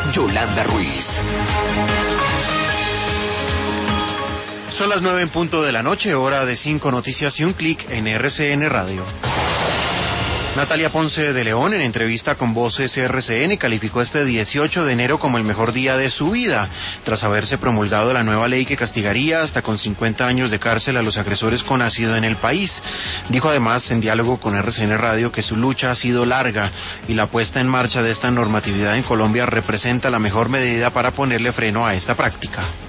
Yolanda Ruiz. Son las 9:00 p.m, hora de 5 noticias y un clic en RCN Radio. Natalia Ponce de León, en entrevista con Voces RCN, calificó este 18 de enero como el mejor día de su vida, tras haberse promulgado la nueva ley que castigaría hasta con 50 años de cárcel a los agresores con ácido en el país. Dijo además, en diálogo con RCN Radio, que su lucha ha sido larga y la puesta en marcha de esta normatividad en Colombia representa la mejor medida para ponerle freno a esta práctica.